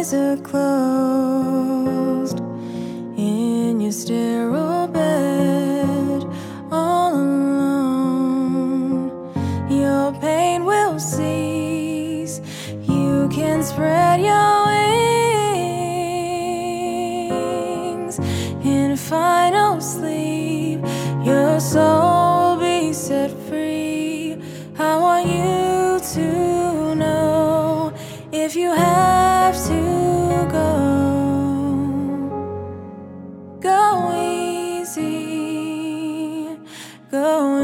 eyes are closed in your sterile bed, all alone. Your pain will cease. You can spread your wings in final sleep. Your soul will be set free. I want you to know, if you have to go, go easy, go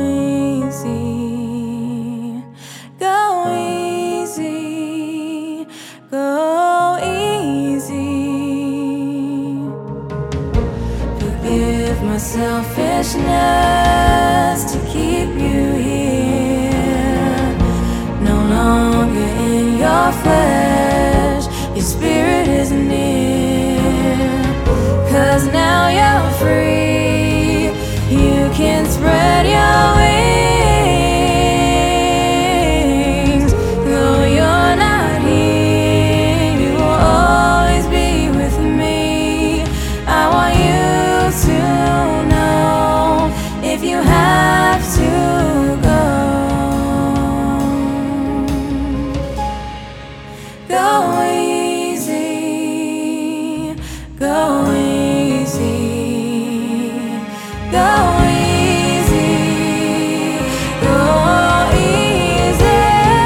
easy, go easy, go easy. Forgive my selfishness to keep you here, no longer in your flesh. Your spirit is near, 'cause now you're free. You can spread your wings. Though you're not here, you will always be with me. I want you to know, if you have to go, go easy, go easy, go easy, go easy.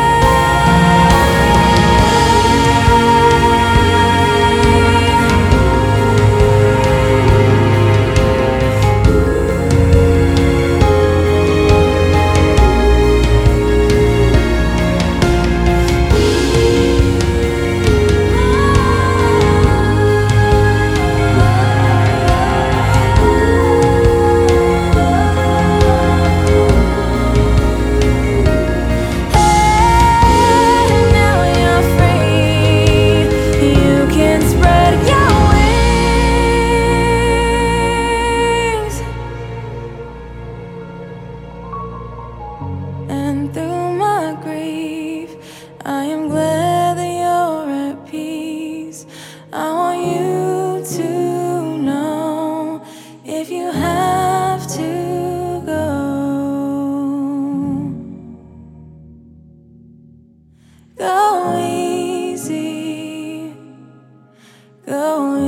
Now you're free. You can spread your wings, and through my grief, I am glad that you're at peace. I want you to know, if you have to go, go easy, go